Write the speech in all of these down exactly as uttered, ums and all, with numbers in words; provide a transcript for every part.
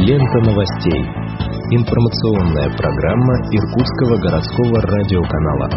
Лента новостей. Информационная программа Иркутского городского радиоканала.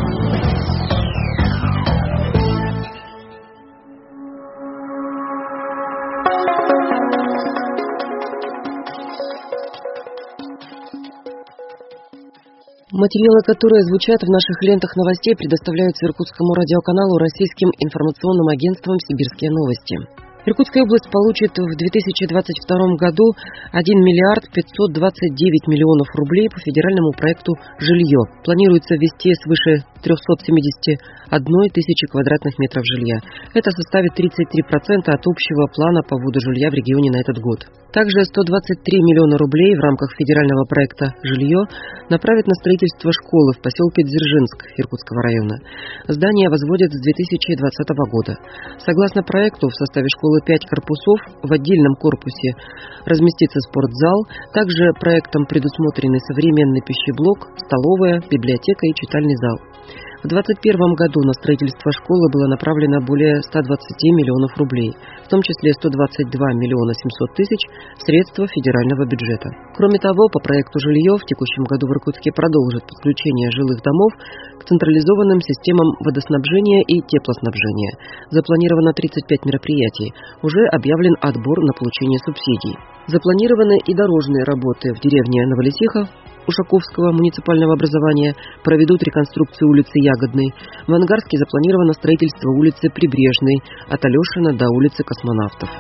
Материалы, которые звучат в наших лентах новостей, предоставляются Иркутскому радиоканалу российским информационным агентством «Сибирские новости». Иркутская область получит в две тысячи двадцать втором году один миллиард пятьсот двадцать девять миллионов рублей по федеральному проекту «Жилье». Планируется ввести свыше триста семьдесят одна тысяча квадратных метров жилья. Это составит тридцать три процента от общего плана по вводу жилья в регионе на этот год. Также сто двадцать три миллиона рублей в рамках федерального проекта «Жилье» направят на строительство школы в поселке Дзержинск Иркутского района. Здание возводят с две тысячи двадцатого года. Согласно проекту, в составе школы пять корпусов, в отдельном корпусе разместится спортзал. Также проектом предусмотрены современный пищеблок, столовая, библиотека и читальный зал. В две тысячи двадцать первом году на строительство школы было направлено более ста двадцати миллионов рублей, в том числе сто двадцать два миллиона семьсот тысяч средства федерального бюджета. Кроме того, по проекту «Жилье» в текущем году в Иркутске продолжит подключение жилых домов к централизованным системам водоснабжения и теплоснабжения. Запланировано тридцать пять мероприятий. Уже объявлен отбор на получение субсидий. Запланированы и дорожные работы в деревне Новолисиха Ушаковского муниципального образования, проведут реконструкцию улицы Ягодной. В Ангарске запланировано строительство улицы Прибрежной от Алешина до улицы Космонавтов.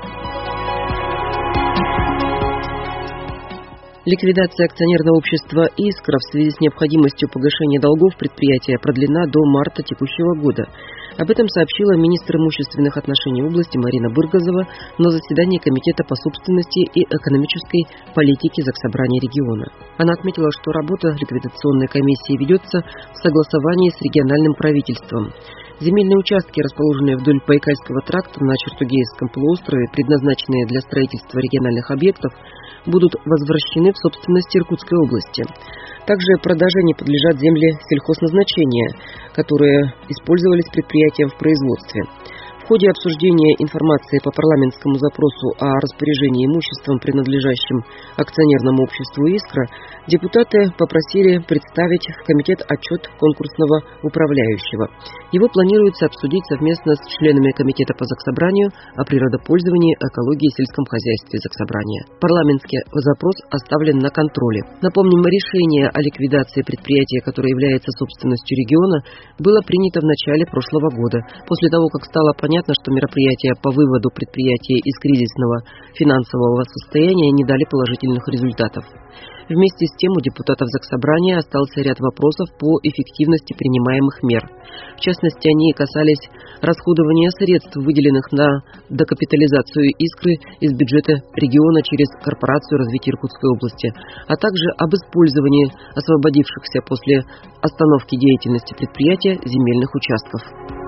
Ликвидация акционерного общества «Искра» в связи с необходимостью погашения долгов предприятия продлена до марта текущего года. Об этом сообщила министр имущественных отношений области Марина Быргазова на заседании Комитета по собственности и экономической политике Заксобрания региона. Она отметила, что работа ликвидационной комиссии ведется в согласовании с региональным правительством. Земельные участки, расположенные вдоль Байкальского тракта на Чертугейском полуострове, предназначенные для строительства региональных объектов, будут возвращены в собственность Иркутской области. Также продаже не подлежат земли сельхозназначения, которые использовались предприятием в производстве. В ходе обсуждения информации по парламентскому запросу о распоряжении имуществом, принадлежащим акционерному обществу «Искра», депутаты попросили представить в комитет отчет конкурсного управляющего. Его планируется обсудить совместно с членами комитета по Заксобранию о природопользовании, экологии и сельском хозяйстве Заксобрания. Парламентский запрос оставлен на контроле. Напомним, решение о ликвидации предприятия, которое является собственностью региона, было принято в начале прошлого года, после того, как стало понятно, что мероприятия по выводу предприятия из кризисного финансового состояния не дали положительных результатов. Вместе с тем у депутатов Заксобрания остался ряд вопросов по эффективности принимаемых мер. В частности, они касались расходования средств, выделенных на докапитализацию «Искры» из бюджета региона через Корпорацию развития Иркутской области, а также об использовании освободившихся после остановки деятельности предприятия земельных участков.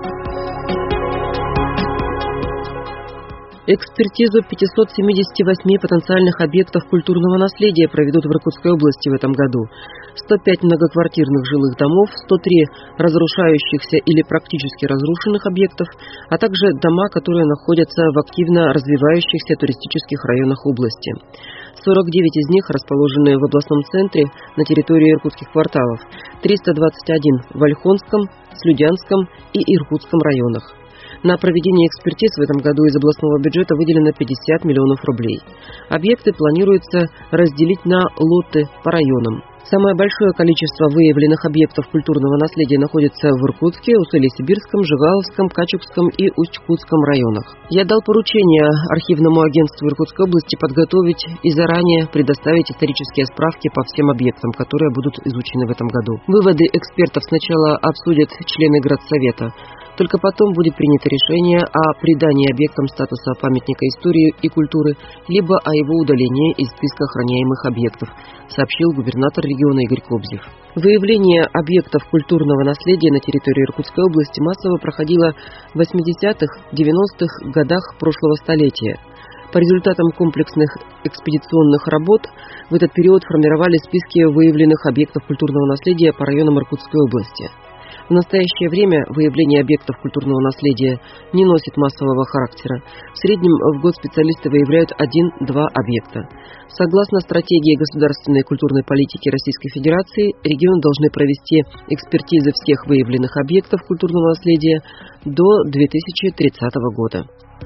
Экспертизу пятисот семидесяти восьми потенциальных объектов культурного наследия проведут в Иркутской области в этом году. сто пять многоквартирных жилых домов, сто три разрушающихся или практически разрушенных объектов, а также дома, которые находятся в активно развивающихся туристических районах области. сорок девять из них расположены в областном центре на территории иркутских кварталов, триста двадцать один в Ольхонском, Слюдянском и Иркутском районах. На проведение экспертиз в этом году из областного бюджета выделено пятьдесят миллионов рублей. Объекты планируется разделить на лоты по районам. Самое большое количество выявленных объектов культурного наследия находится в Иркутске, Уссурийсибирском, Жигаловском, Качугском и Усть-Кутском районах. Я дал поручение архивному агентству Иркутской области подготовить и заранее предоставить исторические справки по всем объектам, которые будут изучены в этом году. Выводы экспертов сначала обсудят члены Градсовета. Только потом будет принято решение о придании объектам статуса памятника истории и культуры, либо о его удалении из списка охраняемых объектов, сообщил губернатор региона Игорь Кобзев. Выявление объектов культурного наследия на территории Иркутской области массово проходило в восьмидесятых-девяностых годах прошлого столетия. По результатам комплексных экспедиционных работ в этот период формировали списки выявленных объектов культурного наследия по районам Иркутской области. В настоящее время выявление объектов культурного наследия не носит массового характера. В среднем в год специалисты выявляют один-два объекта. Согласно стратегии государственной культурной политики Российской Федерации, регионы должны провести экспертизы всех выявленных объектов культурного наследия до две тысячи тридцатого года.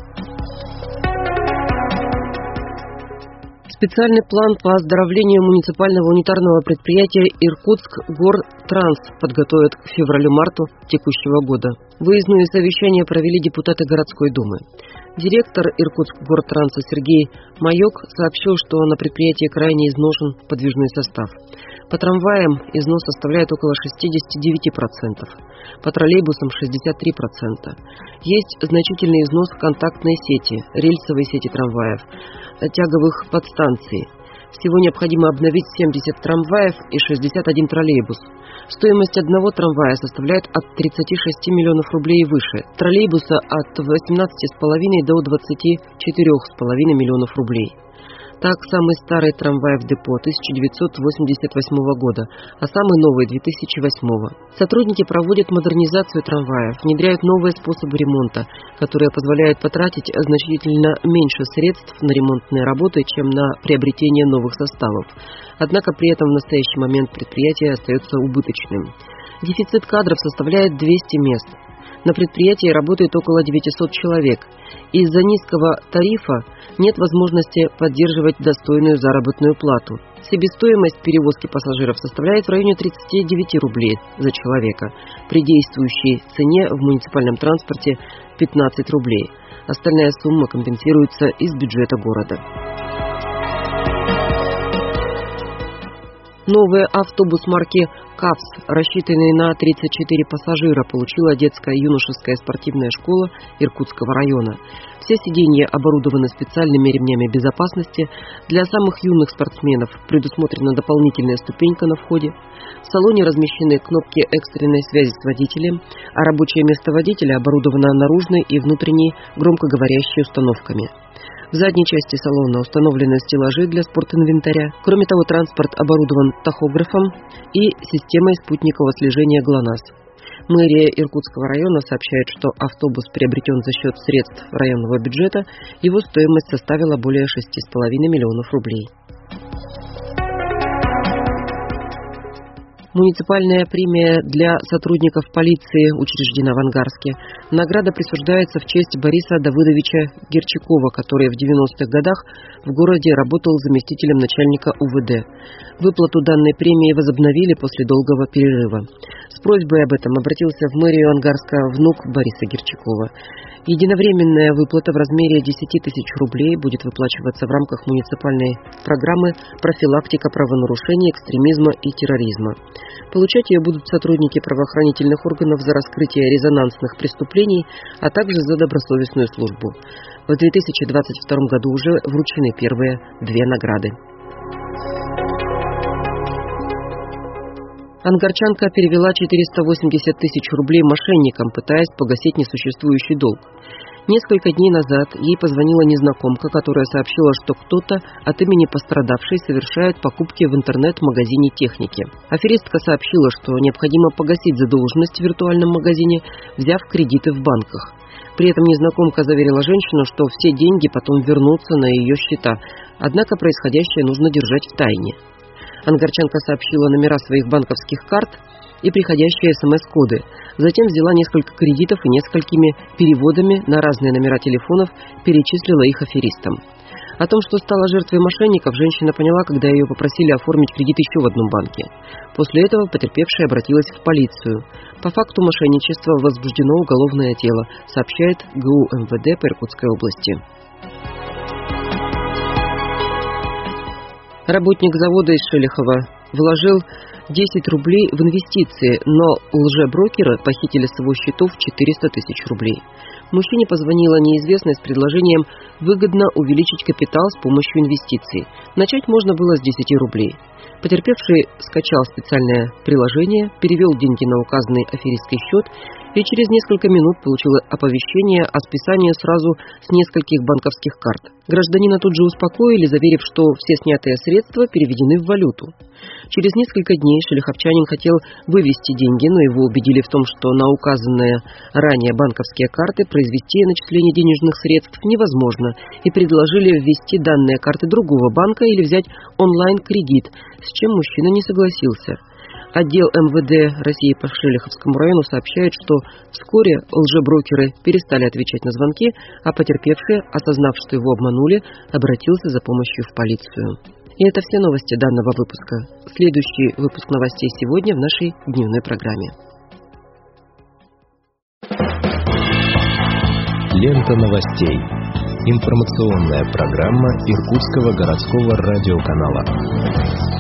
Специальный план по оздоровлению муниципального унитарного предприятия «Иркутскгортранс» подготовят к февралю-марту текущего года. Выездное совещание провели депутаты городской думы. Директор «Иркутскгортранса» Сергей Майок сообщил, что на предприятии крайне изношен подвижной состав. По трамваям износ составляет около шестьдесят девять процентов, по троллейбусам шестьдесят три процента. Есть значительный износ контактной сети, рельсовой сети трамваев, тяговых подстанций. Всего необходимо обновить семьдесят трамваев и шестьдесят один троллейбус. Стоимость одного трамвая составляет от тридцати шести миллионов рублей и выше, троллейбуса от восемнадцати с половиной до двадцати четырёх с половиной миллионов рублей. Так, самый старый трамвай в депо тысяча девятьсот восемьдесят восьмого года, а самый новый две тысячи восьмого. Сотрудники проводят модернизацию трамваев, внедряют новые способы ремонта, которые позволяют потратить значительно меньше средств на ремонтные работы, чем на приобретение новых составов. Однако при этом в настоящий момент предприятие остается убыточным. Дефицит кадров составляет двести мест. На предприятии работает около девятисот человек. Из-за низкого тарифа нет возможности поддерживать достойную заработную плату. Себестоимость перевозки пассажиров составляет в районе тридцати девяти рублей за человека. При действующей цене в муниципальном транспорте пятнадцать рублей. Остальная сумма компенсируется из бюджета города. Новый автобус марки «КАВС», рассчитанный на тридцать четыре пассажира, получила детская и юношеская спортивная школа Иркутского района. Все сиденья оборудованы специальными ремнями безопасности. Для самых юных спортсменов предусмотрена дополнительная ступенька на входе. В салоне размещены кнопки экстренной связи с водителем, а рабочее место водителя оборудовано наружной и внутренней громкоговорящей установками. В задней части салона установлены стеллажи для спортинвентаря. Кроме того, транспорт оборудован тахографом и системой спутникового слежения ГЛОНАСС. Мэрия Иркутского района сообщает, что автобус приобретен за счет средств районного бюджета. Его стоимость составила более шести с половиной миллионов рублей. Муниципальная премия для сотрудников полиции учреждена в Ангарске. Награда присуждается в честь Бориса Давыдовича Герчакова, который в девяностых годах в городе работал заместителем начальника У В Д. Выплату данной премии возобновили после долгого перерыва. С просьбой об этом обратился в мэрию Ангарска внук Бориса Герчакова. Единовременная выплата в размере десяти тысяч рублей будет выплачиваться в рамках муниципальной программы «Профилактика правонарушений, экстремизма и терроризма». Получать ее будут сотрудники правоохранительных органов за раскрытие резонансных преступлений, а также за добросовестную службу. В две тысячи двадцать втором году уже вручены первые две награды. Ангарчанка перевела четыреста восемьдесят тысяч рублей мошенникам, пытаясь погасить несуществующий долг. Несколько дней назад ей позвонила незнакомка, которая сообщила, что кто-то от имени пострадавшей совершает покупки в интернет-магазине техники. Аферистка сообщила, что необходимо погасить задолженность в виртуальном магазине, взяв кредиты в банках. При этом незнакомка заверила женщину, что все деньги потом вернутся на ее счета, однако происходящее нужно держать в тайне. Ангарчанка сообщила номера своих банковских карт и приходящие смс-коды. Затем взяла несколько кредитов и несколькими переводами на разные номера телефонов перечислила их аферистам. О том, что стала жертвой мошенников, женщина поняла, когда ее попросили оформить кредит еще в одном банке. После этого потерпевшая обратилась в полицию. По факту мошенничества возбуждено уголовное дело, сообщает Г У Эм В Д по Иркутской области. Работник завода из Шелехова вложил десять рублей в инвестиции, но лжеброкеры похитили с его счетов четыреста тысяч рублей. Мужчине позвонила неизвестная с предложением выгодно увеличить капитал с помощью инвестиций. Начать можно было с десяти рублей. Потерпевший скачал специальное приложение, перевел деньги на указанный аферистский счет и через несколько минут получил оповещение о списании сразу с нескольких банковских карт. Гражданина тут же успокоили, заверив, что все снятые средства переведены в валюту. Через несколько дней шелиховчанин хотел вывести деньги, но его убедили в том, что на указанные ранее банковские карты произвести начисление денежных средств невозможно, и предложили ввести данные карты другого банка или взять онлайн-кредит, с чем мужчина не согласился. Отдел эм вэ дэ России по Шелиховскому району сообщает, что вскоре лжеброкеры перестали отвечать на звонки, а потерпевший, осознав, что его обманули, обратился за помощью в полицию. И это все новости данного выпуска. Следующий выпуск новостей сегодня в нашей дневной программе. Лента новостей. Информационная программа Иркутского городского радиоканала.